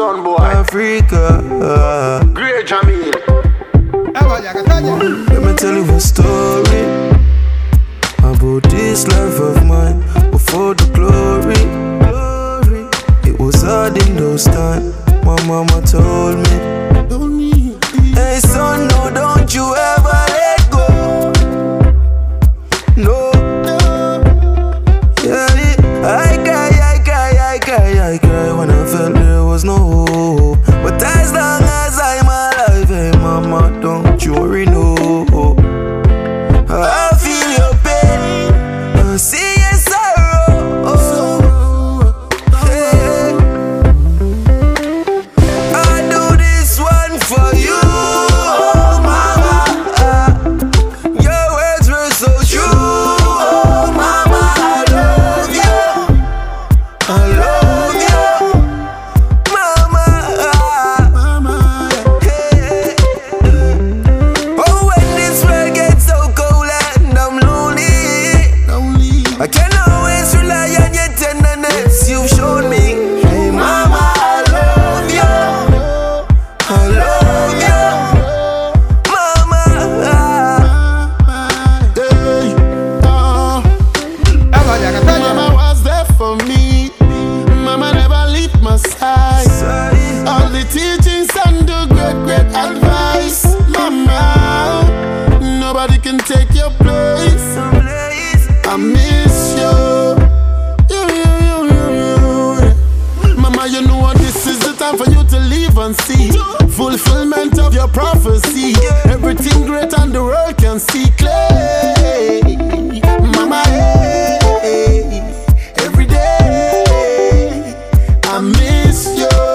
son boy. Africa. Great Jamil. Let me tell you a story about this life of mine before the glory. It was hard in those times. My mama told me, hey son, no, don't you ever let go. No. Yeah, I cry when I felt there was no hope. But as long as I'm alive, hey mama, don't you worry, no. I feel your pain, I see your sorrow. Hey. I do this one for you, oh mama. Your words were so true, oh mama. I love you, I love you, mama. Hey. Oh, when this world gets so cold and I'm lonely, I can always rely on your tenderness you've shown me. Hey mama, I love you, I love you, mama. Mama was there for me. Mama never leave my side. All the teachings and the great advice. Mama, nobody can take your place. I miss you. Mama, you know what, this is the time for you to live and see fulfillment of your prophecy. Everything great and the world can see clear. Mama, hey, every day I miss you.